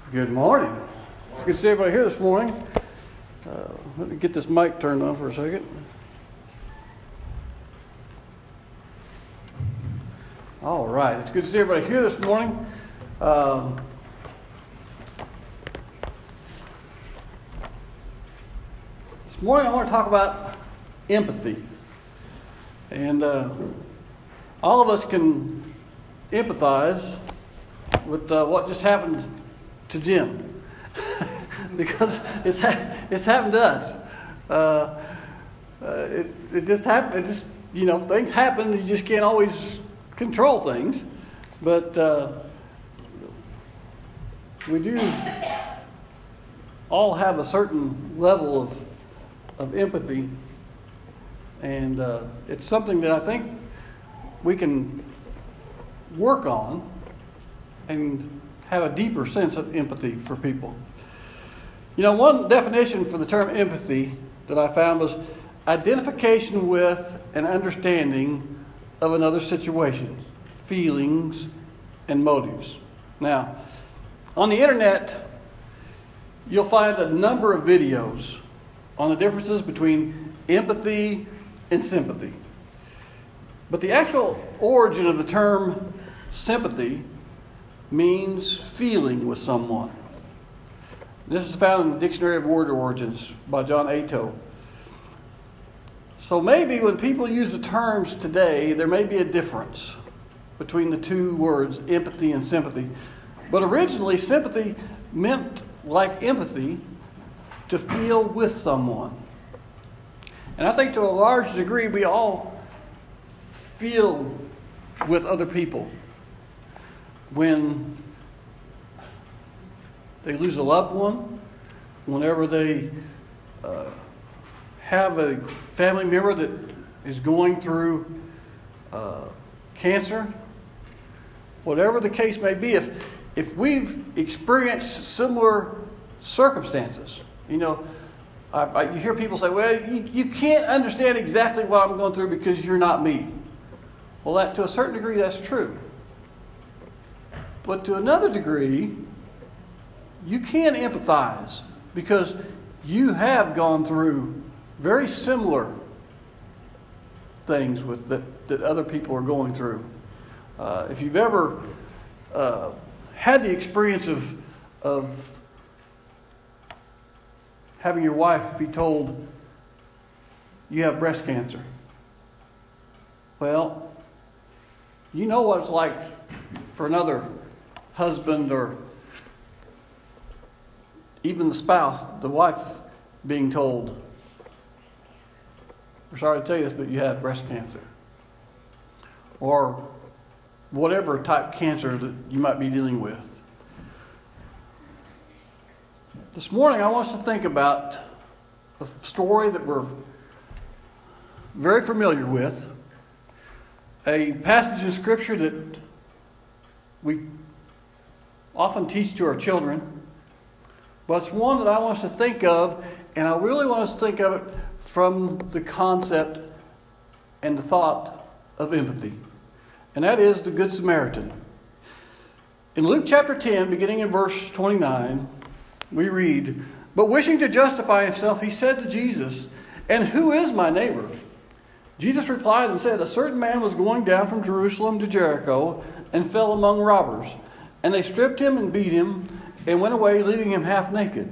Good morning. It's good to see everybody here this morning. Let me get this mic turned on for a second. All right. It's good to see everybody here this morning. This morning I want to talk about empathy. And all of us can empathize with what just happened to Jim. Because it's happened to us. It just happened. It just, things happen. You just can't always control things. But we do all have a certain level of empathy. And it's something that I think we can work on and have a deeper sense of empathy for people. One definition for the term empathy that I found was identification with and understanding of another situation, feelings, and motives. Now, on the internet, you'll find a number of videos on the differences between empathy and sympathy. But the actual origin of the term sympathy means feeling with someone. This is found in the Dictionary of Word Origins by John Ato. So maybe when people use the terms today, there may be a difference between the two words, empathy and sympathy. But originally, sympathy meant, like empathy, to feel with someone. And I think to a large degree, we all feel with other people when they lose a loved one, whenever they have a family member that is going through cancer, whatever the case may be. If we've experienced similar circumstances, you hear people say, well, you can't understand exactly what I'm going through because you're not me. Well, that to a certain degree, that's true. But to another degree, you can empathize because you have gone through very similar things that other people are going through. If you've ever had the experience of having your wife be told you have breast cancer, well, you know what it's like for another husband or even the spouse, the wife, being told, we're sorry to tell you this, but you have breast cancer. Or whatever type of cancer that you might be dealing with. This morning, I want us to think about a story that we're very familiar with, a passage in Scripture that we often teach to our children, but it's one that I want us to think of, and I really want us to think of it from the concept and the thought of empathy. And that is the Good Samaritan. In Luke chapter 10, beginning in verse 29, we read, "But wishing to justify himself, he said to Jesus, 'And who is my neighbor?' Jesus replied and said, 'A certain man was going down from Jerusalem to Jericho and fell among robbers. And they stripped him and beat him and went away, leaving him half dead.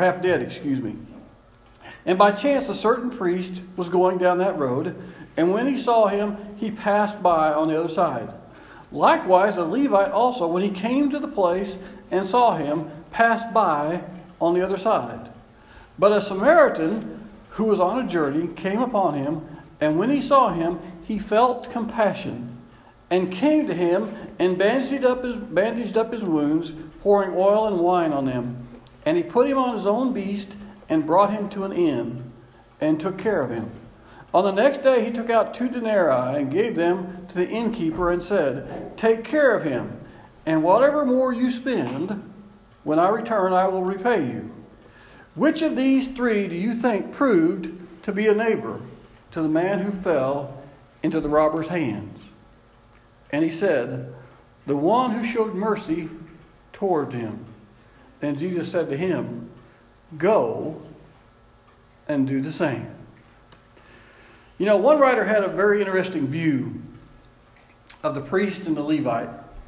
And by chance a certain priest was going down that road, and when he saw him, he passed by on the other side. Likewise a Levite also, when he came to the place and saw him, passed by on the other side. But a Samaritan who was on a journey came upon him, and when he saw him, he felt compassion, and came to him and bandaged up his wounds, pouring oil and wine on them. And he put him on his own beast and brought him to an inn and took care of him. On the next day he took out 2 denarii and gave them to the innkeeper and said, "Take care of him, and whatever more you spend, when I return I will repay you." Which of these 3 do you think proved to be a neighbor to the man who fell into the robber's hands? And he said, "The one who showed mercy toward him." And Jesus said to him, "Go and do the same." You know, one writer had a very interesting view of the priest and the Levite.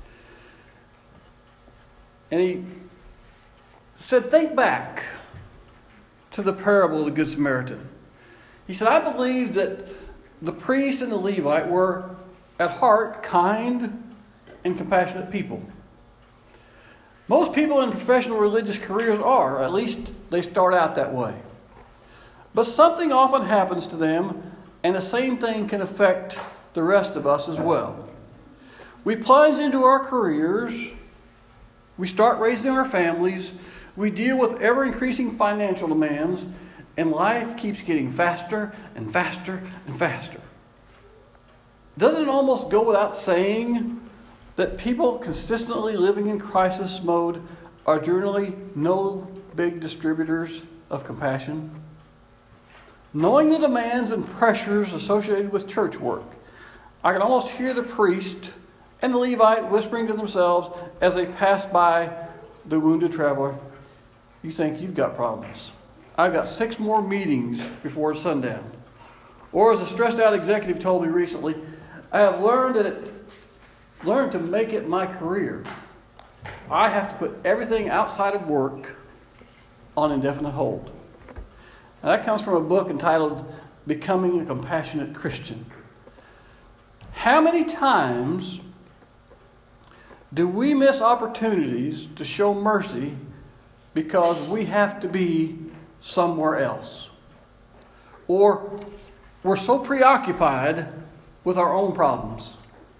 And he said, think back to the parable of the Good Samaritan. He said, I believe that the priest and the Levite were at heart kind and compassionate people. Most people in professional religious careers are, or at least they start out that way. But something often happens to them, and the same thing can affect the rest of us as well. We plunge into our careers, we start raising our families, we deal with ever-increasing financial demands, and life keeps getting faster and faster and faster. Doesn't it almost go without saying that people consistently living in crisis mode are generally no big distributors of compassion? Knowing the demands and pressures associated with church work, I can almost hear the priest and the Levite whispering to themselves as they pass by the wounded traveler, "You think you've got problems. I've got 6 more meetings before sundown." Or as a stressed out executive told me recently, "I have learned to make it my career. I have to put everything outside of work on indefinite hold." Now, that comes from a book entitled Becoming a Compassionate Christian. How many times do we miss opportunities to show mercy because we have to be somewhere else? Or we're so preoccupied with our own problems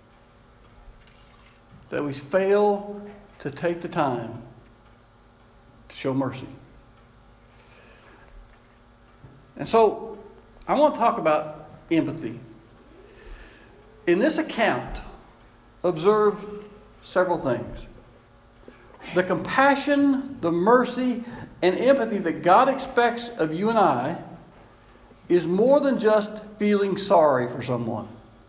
that we fail to take the time to show mercy. And so I want to talk about empathy. In this account, observe several things. The compassion, the mercy, and empathy that God expects of you and I is more than just feeling sorry for someone.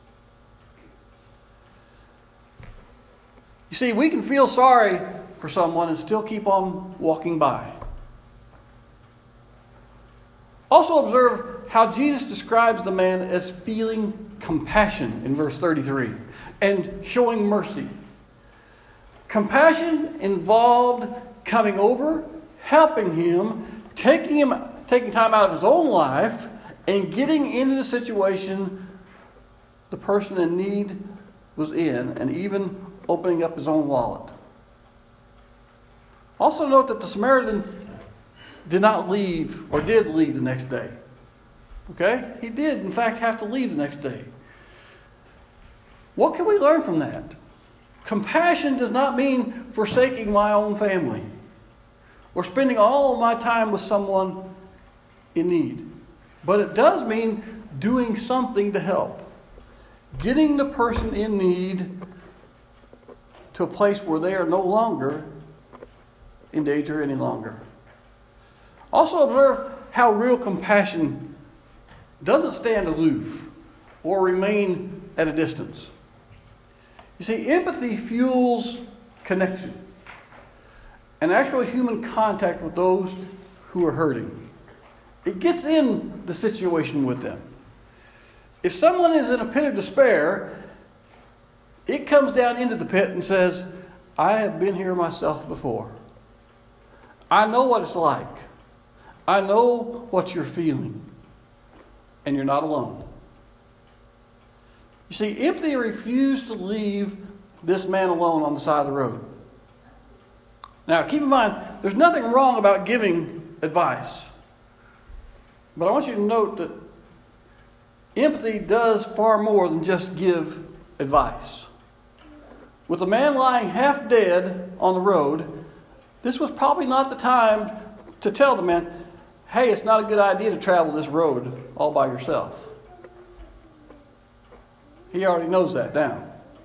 You see, we can feel sorry for someone and still keep on walking by. Also observe how Jesus describes the man as feeling compassion in verse 33 and showing mercy. Compassion involved coming over, helping him, taking time out of his own life, and getting into the situation the person in need was in, and even opening up his own wallet. Also note that the Samaritan did leave the next day. Okay? He did, in fact, have to leave the next day. What can we learn from that? Compassion does not mean forsaking my own family or spending all of my time with someone in need. But it does mean doing something to help. Getting the person in need to a place where they are no longer in danger any longer. Also observe how real compassion doesn't stand aloof or remain at a distance. You see, empathy fuels connection and actual human contact with those who are hurting. It gets in the situation with them. If someone is in a pit of despair, it comes down into the pit and says, "I have been here myself before. I know what it's like. I know what you're feeling. And you're not alone." You see, empathy refused to leave this man alone on the side of the road. Now, keep in mind, there's nothing wrong about giving advice. But I want you to note that empathy does far more than just give advice. With the man lying half dead on the road, this was probably not the time to tell the man, "Hey, it's not a good idea to travel this road all by yourself." He already knows that now.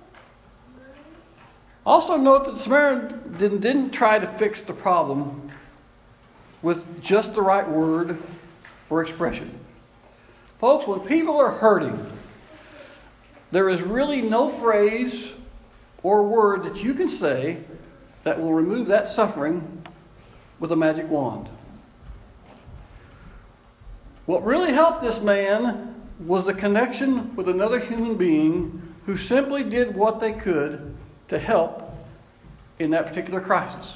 Also note that the Samaritan didn't try to fix the problem with just the right word or expression. Folks, when people are hurting, there is really no phrase or word that you can say that will remove that suffering with a magic wand. What really helped this man was the connection with another human being who simply did what they could to help in that particular crisis.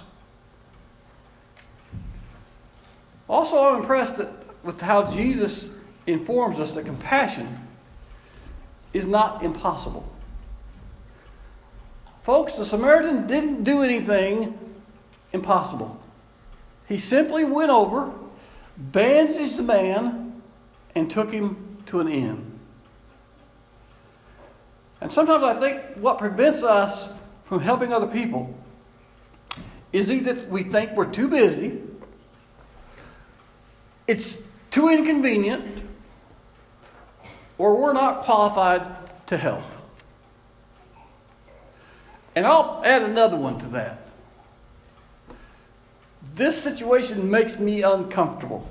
Also, I'm impressed with how Jesus informs us that compassion is not impossible. Folks, the Samaritan didn't do anything impossible. He simply went over, bandaged the man, and took him to an inn. And sometimes I think what prevents us from helping other people is either we think we're too busy, it's too inconvenient, or we're not qualified to help. And I'll add another one to that. This situation makes me uncomfortable.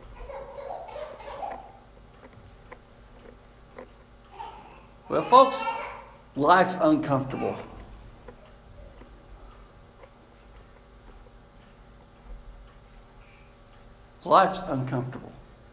Well, folks, life's uncomfortable. Life's uncomfortable.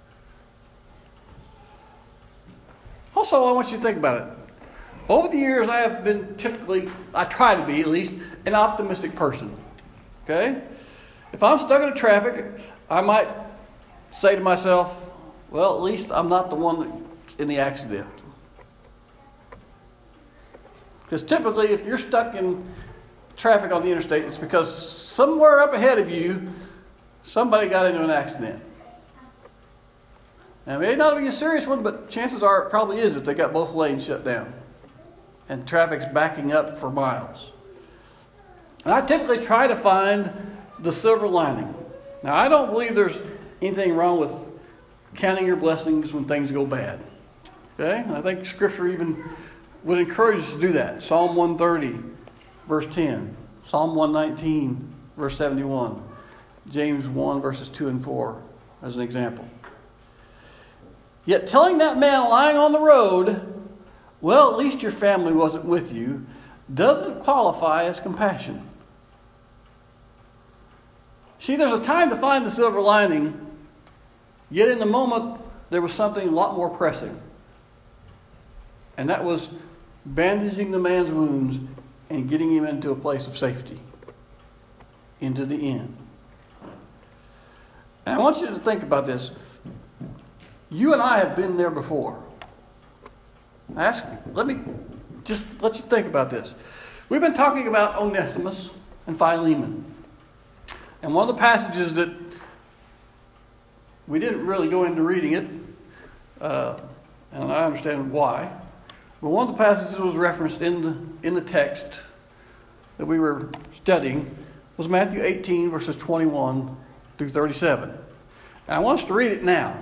Also, I want you to think about it. Over the years, I have been I try to be at least, an optimistic person. Okay? If I'm stuck in traffic, I might say to myself, well, at least I'm not the one in the accident. Because typically, if you're stuck in traffic on the interstate, it's because somewhere up ahead of you, somebody got into an accident. Now, it may not be a serious one, but chances are it probably is if they got both lanes shut down and traffic's backing up for miles. And I typically try to find the silver lining. Now, I don't believe there's anything wrong with counting your blessings when things go bad. Okay? I think Scripture even would encourage us to do that. Psalm 130, verse 10. Psalm 119, verse 71. James 1, verses 2 and 4, as an example. Yet telling that man lying on the road, well, at least your family wasn't with you, doesn't qualify as compassion. See, there's a time to find the silver lining, yet in the moment, there was something a lot more pressing. And that was bandaging the man's wounds and getting him into a place of safety, into the inn. And I want you to think about this. You and I have been there before. Let you think about this. We've been talking about Onesimus and Philemon. And one of the passages that we didn't really go into reading it, and I understand why, but one of the passages that was referenced in the text that we were studying was Matthew 18, verses 21 through 37. And I want us to read it now.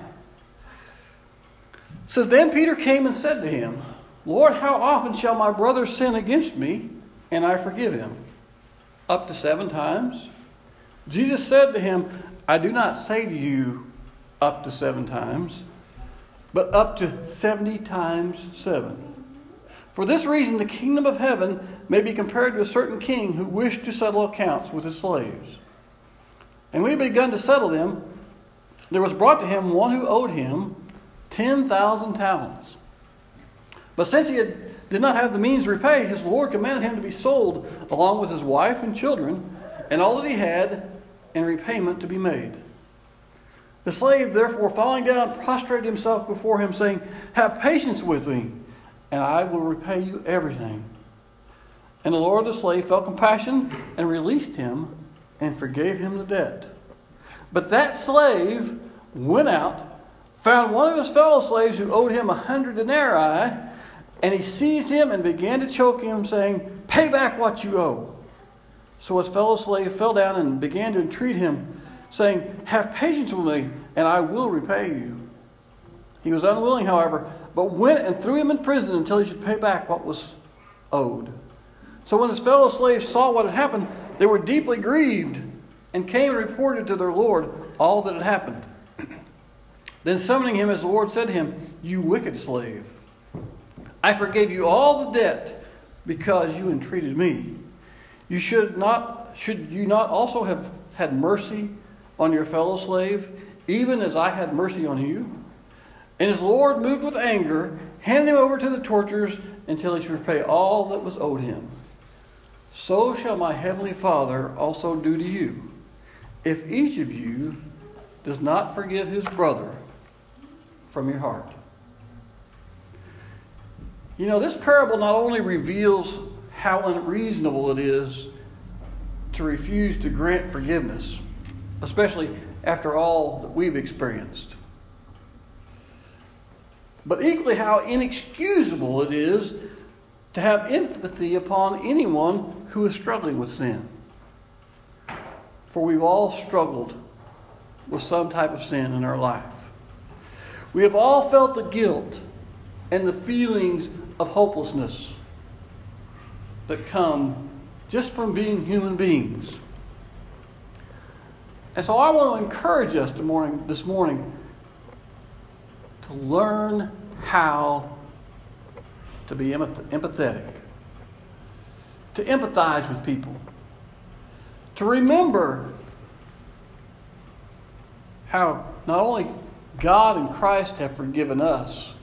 It says, Then Peter came and said to him, Lord, how often shall my brother sin against me, and I forgive him? Up to 7 times? Jesus said to him, I do not say to you up to 7 times, but up to 70 times 7. For this reason, the kingdom of heaven may be compared to a certain king who wished to settle accounts with his slaves. And when he had begun to settle them, there was brought to him one who owed him 10,000 talents. But since he did not have the means to repay, his Lord commanded him to be sold along with his wife and children, and all that he had, and repayment to be made. The slave, therefore, falling down, prostrated himself before him, saying, Have patience with me, and I will repay you everything. And the Lord of the slave felt compassion and released him and forgave him the debt. But that slave went out, found one of his fellow slaves who owed him 100 denarii, and he seized him and began to choke him, saying, Pay back what you owe. So his fellow slave fell down and began to entreat him, saying, Have patience with me, and I will repay you. He was unwilling, however, but went and threw him in prison until he should pay back what was owed. So when his fellow slaves saw what had happened, they were deeply grieved, and came and reported to their Lord all that had happened. Then summoning him, his Lord said to him, You wicked slave, I forgave you all the debt because you entreated me. Should you not also have had mercy on your fellow slave, even as I had mercy on you?" And his Lord, moved with anger, handed him over to the torturers until he should repay all that was owed him. So shall my heavenly Father also do to you, if each of you does not forgive his brother from your heart. You know, this parable not only reveals how unreasonable it is to refuse to grant forgiveness, especially after all that we've experienced, but equally how inexcusable it is to have empathy upon anyone who is struggling with sin. For we've all struggled with some type of sin in our life. We have all felt the guilt and the feelings of hopelessness that come just from being human beings. And so I want to encourage us this morning to learn how to be empathetic, to empathize with people, to remember how not only God and Christ have forgiven us,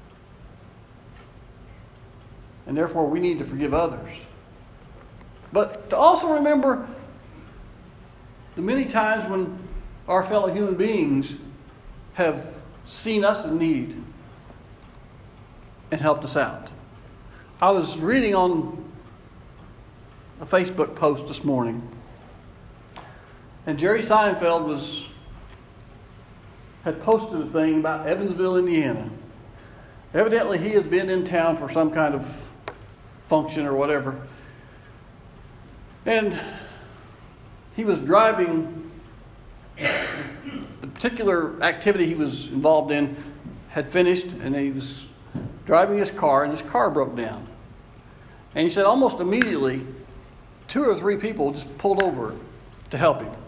and therefore we need to forgive others, but to also remember the many times when our fellow human beings have seen us in need and helped us out. I was reading on a Facebook post this morning, and Jerry Seinfeld had posted a thing about Evansville, Indiana. Evidently, he had been in town for some kind of function or whatever, and he was driving. The particular activity he was involved in had finished, and he was driving his car, and his car broke down. And he said almost immediately, 2 or 3 people just pulled over to help him.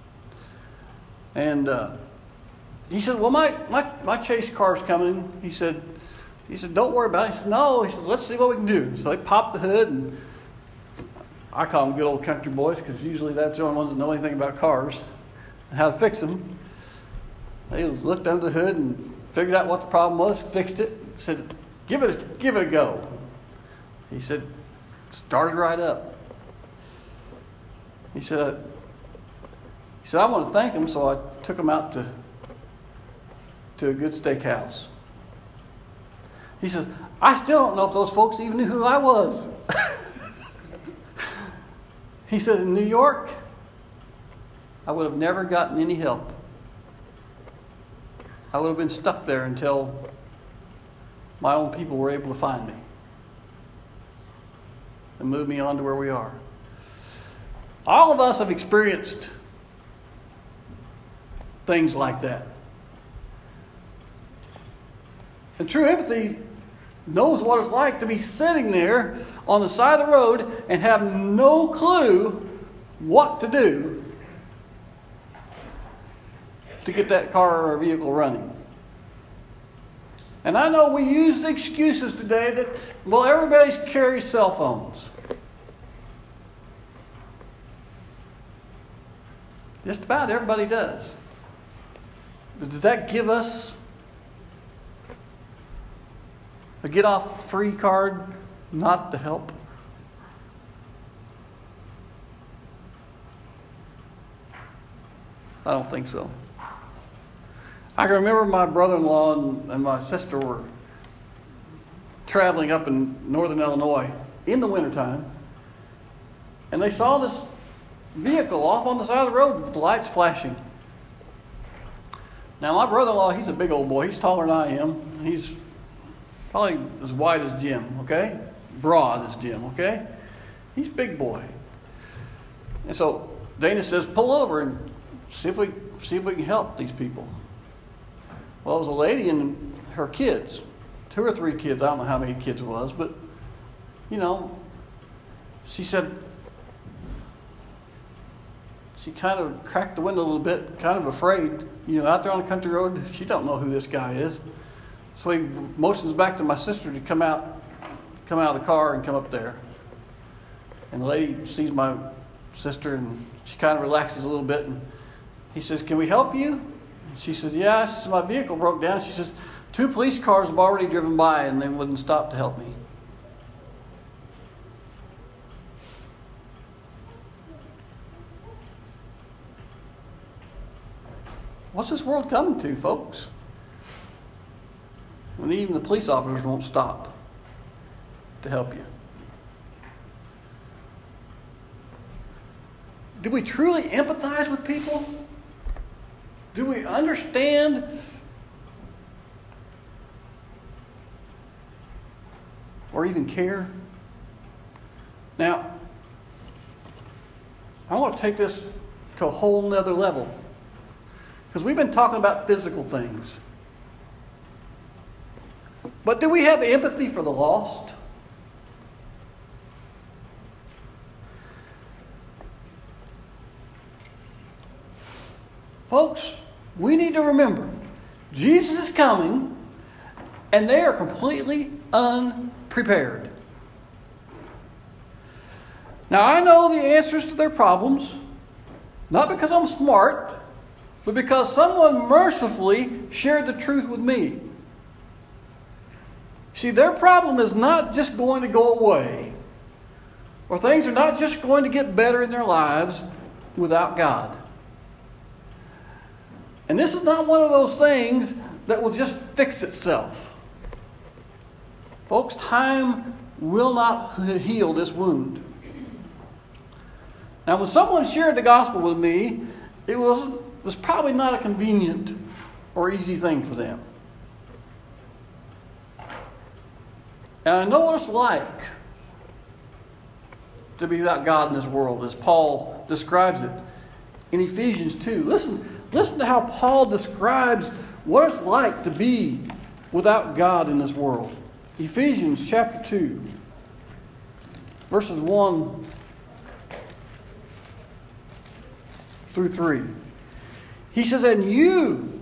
And he said, "Well, my chase car's coming." He said, "Don't worry about it." He said, "No." He said, "Let's see what we can do." So they popped the hood, and I call them good old country boys because usually that's the only ones that know anything about cars and how to fix them. They looked under the hood and figured out what the problem was, fixed it, said, give it a go." He said, started right up. He said, "I want to thank him," so I took him out to a good steakhouse. He says, "I still don't know if those folks even knew who I was." He said, "In New York, I would have never gotten any help. I would have been stuck there until my own people were able to find me and move me on to where we are." All of us have experienced things like that. And true empathy knows what it's like to be sitting there on the side of the road and have no clue what to do to get that car or vehicle running. And I know we use the excuses today that, well, everybody carries cell phones. Just about everybody does. But does that give us a get-off-free card not to help? I don't think so. I can remember my brother-in-law and my sister were traveling up in northern Illinois in the wintertime, and they saw this vehicle off on the side of the road with the lights flashing. Now, my brother-in-law, he's a big old boy. He's taller than I am. He's probably as wide as Jim, okay? Broad as Jim, okay? He's a big boy. And so Dana says, "Pull over and see if we can help these people." Well, it was a lady and her kids, 2 or 3 kids. I don't know how many kids it was, but, she said, she kind of cracked the window a little bit, kind of afraid. Out there on the country road, she don't know who this guy is. So he motions back to my sister to come out of the car and come up there. And the lady sees my sister, and she kind of relaxes a little bit, and He says, can we help you? She says, yeah. She says, my vehicle broke down. She says, 2 police cars have already driven by and they wouldn't stop to help me. What's this world coming to, folks? When even the police officers won't stop to help you. Do we truly empathize with people? Do we understand or even care? Now, I want to take this to a whole nother level. Because we've been talking about physical things. But do we have empathy for the lost? Folks, we need to remember, Jesus is coming, and they are completely unprepared. Now, I know the answers to their problems, not because I'm smart, but because someone mercifully shared the truth with me. See, their problem is not just going to go away, or things are not just going to get better in their lives without God. And this is not one of those things that will just fix itself. Folks, time will not heal this wound. Now, when someone shared the gospel with me, it was probably not a convenient or easy thing for them. And I know what it's like to be without God in this world, as Paul describes it in Ephesians 2. Listen to how Paul describes what it's like to be without God in this world. Ephesians chapter 2, verses 1 through 3. He says, and you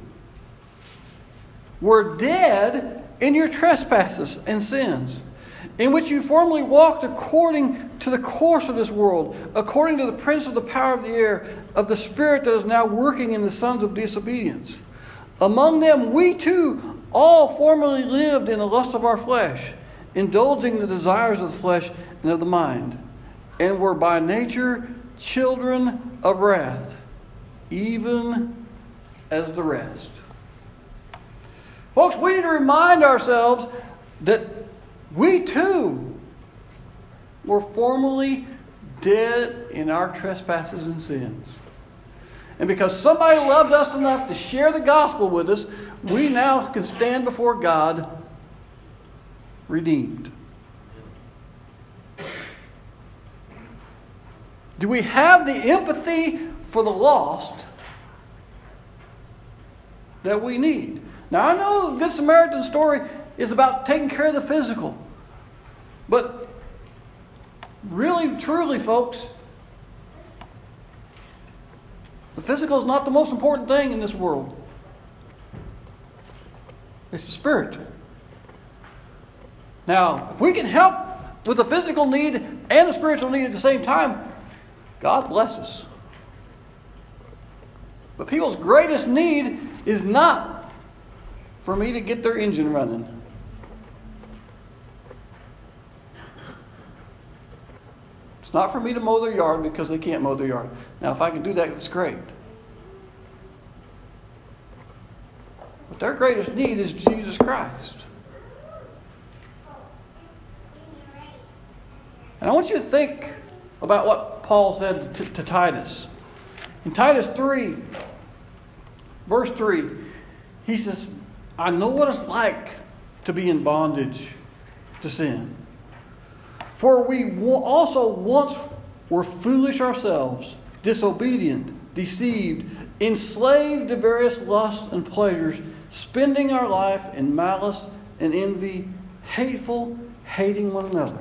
were dead in your trespasses and sins, in which you formerly walked according to the course of this world, according to the prince of the power of the air, of the spirit that is now working in the sons of disobedience. Among them we too all formerly lived in the lust of our flesh, indulging the desires of the flesh and of the mind, and were by nature children of wrath, even as the rest. Folks, we need to remind ourselves that we too were formerly dead in our trespasses and sins. And because somebody loved us enough to share the gospel with us, we now can stand before God redeemed. Do we have the empathy for the lost that we need? Now, I know the Good Samaritan story is about taking care of the physical. But really, truly, folks, the physical is not the most important thing in this world. It's the spiritual. Now, if we can help with the physical need and the spiritual need at the same time, God bless us. But people's greatest need is not for me to get their engine running. It's not for me to mow their yard because they can't mow their yard. Now, if I can do that, it's great. But their greatest need is Jesus Christ. And I want you to think about what Paul said to Titus. In Titus 3, verse 3, he says, I know what it's like to be in bondage to sin. For we also once were foolish ourselves, disobedient, deceived, enslaved to various lusts and pleasures, spending our life in malice and envy, hateful, hating one another.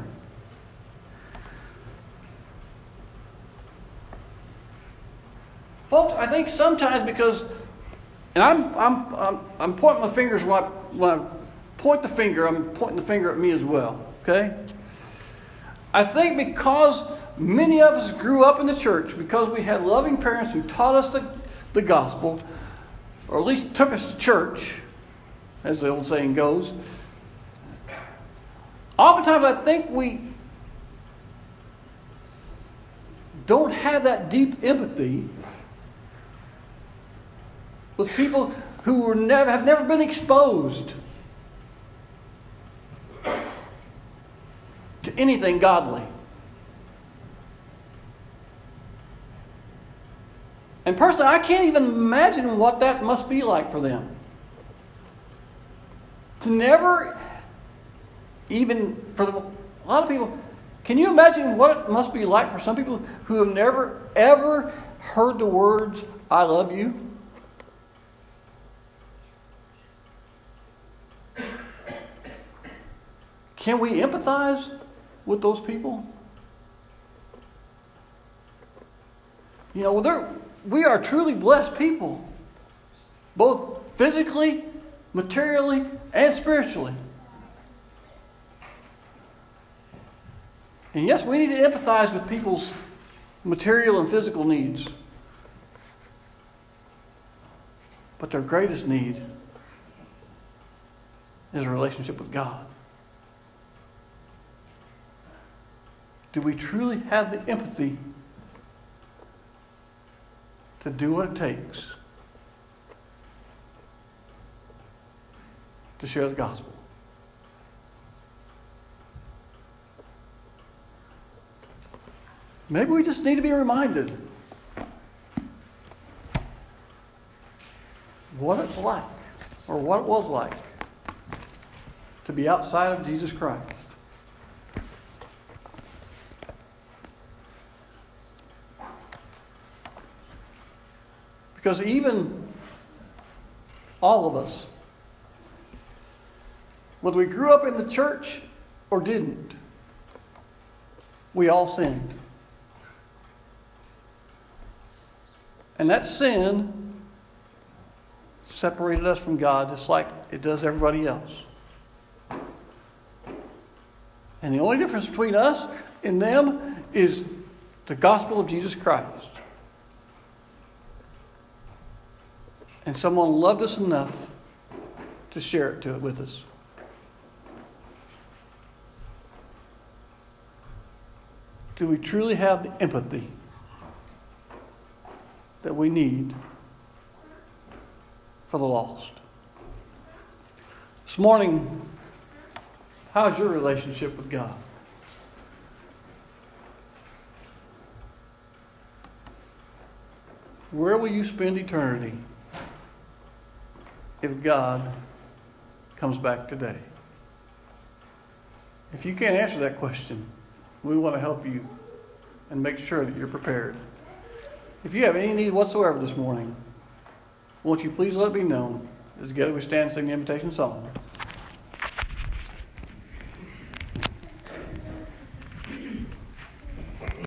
Folks, I think sometimes because, and I'm pointing my fingers when I point the finger, I'm pointing the finger at me as well. Okay? I think because many of us grew up in the church because we had loving parents who taught us the gospel, or at least took us to church, as the old saying goes. Oftentimes I think we don't have that deep empathy with people who have never been exposed to anything godly. And personally, I can't even imagine what that must be like for them. To never even, for a lot of people, can you imagine what it must be like for some people who have never, ever heard the words, "I love you"? Can we empathize with those people? You know, we are truly blessed people, both physically, materially, and spiritually. And yes, we need to empathize with people's material and physical needs. But their greatest need is a relationship with God. Do we truly have the empathy to do what it takes to share the gospel? Maybe we just need to be reminded what it's like, or what it was like, to be outside of Jesus Christ. Because even all of us, whether we grew up in the church or didn't, we all sinned. And that sin separated us from God just like it does everybody else. And the only difference between us and them is the gospel of Jesus Christ. And someone loved us enough to share it with us. Do we truly have the empathy that we need for the lost? This morning, how's your relationship with God? Where will you spend eternity if God comes back today? If you can't answer that question, we want to help you and make sure that you're prepared. If you have any need whatsoever this morning, won't you please let it be known as together we stand and sing the invitation song.